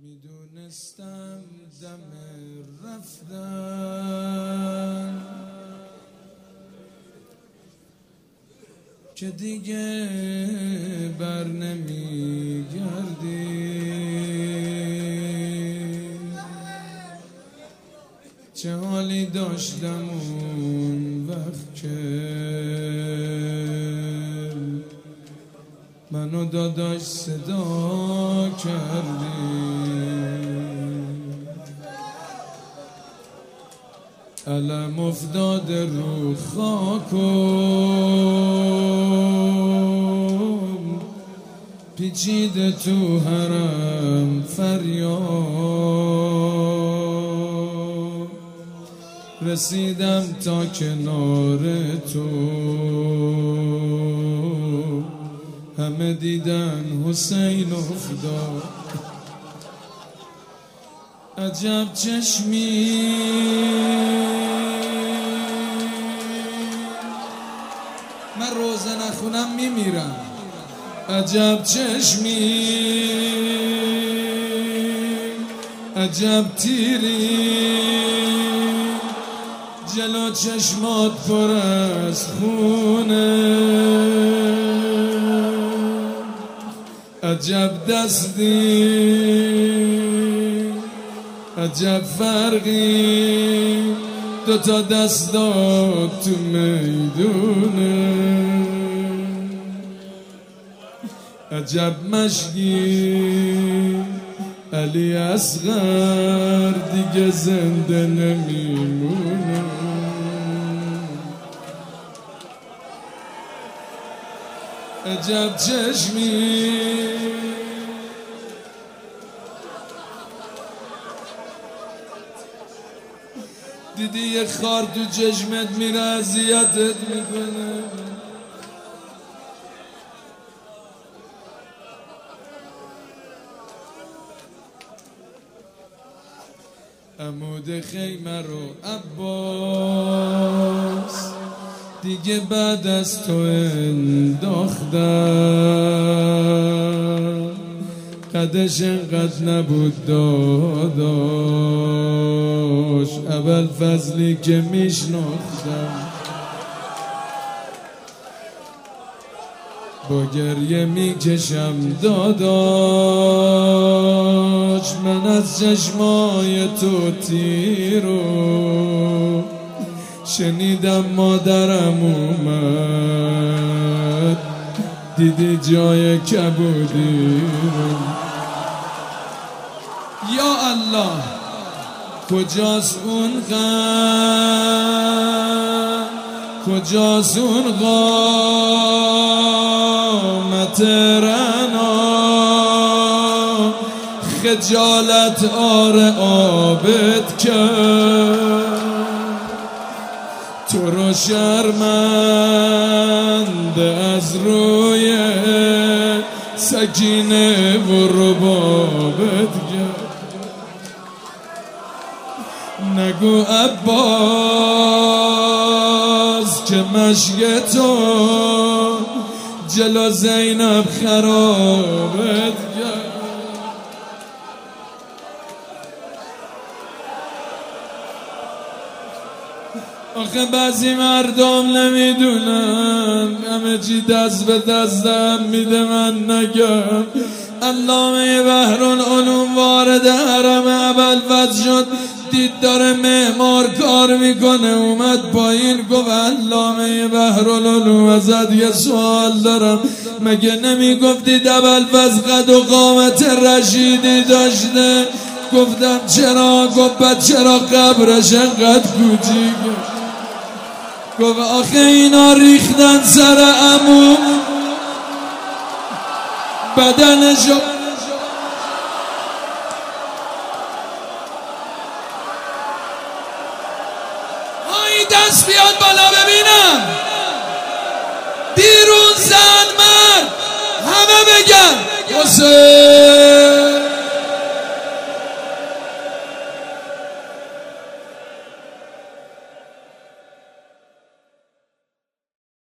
میدونستم دم رفتن که دیگه بر نمیگردی، چه حالی داشتم اون وقت که منو داداش صدا کردی. علم افتاد رو خاکم، پیچیده تو حرم فریاد، رسیدم تا کنار تو، همه دیدن حسین افتاد. عجب چشمی من روزه نخونم میمیرم. عجب چشمی عجب تیری، جلو چشمات پر از خونه. عجب دستی عجب فرقی، دوتا دست داد تو میدونه. عجب مشکی علی اصغر دیگه زنده نمیمونه. عجب چشمی دیدی یه خار تو چشمت میره اذیتت میکنه. عمود خیمه رو عباس دیگه بعد از تو انداختم، قدش انقدر نبود داداش، اول فضلی که میشناختم با گریه میکشم داداش. من از چشمای تو تیرو شنیدم مادرم اومد، دیدی جای کبودی رو. یا الله کجاست اون غم، کجاست اون قامت رنا، خجالت آره آبت کرد، تو رو شرمنده از روی سکینه و ربابت کرد. نگو عباس که مشک تو جلو زینب خرابت کرد. آخه بعضی مردم نمیدونن همه چی دست به دستم میده من نگم. علامه بحرالعلوم وارد حرم ابوالفضل شد، دید داره معمار کار میکنه، اومد پایین گفت علامه بحرالعلوم ازت یه سوال دارم، مگه نمیگفتید ابوالفضل قد و قامت رشیدی داشته؟ گفتم چرا؟ گفت چرا قبرش انقدر کوچیکه؟ گفت آخه اینا ریختن سر عمو بدنشو. آی دست بیاد بالا ببینم، بیرون زن مرد همه بگن حسین.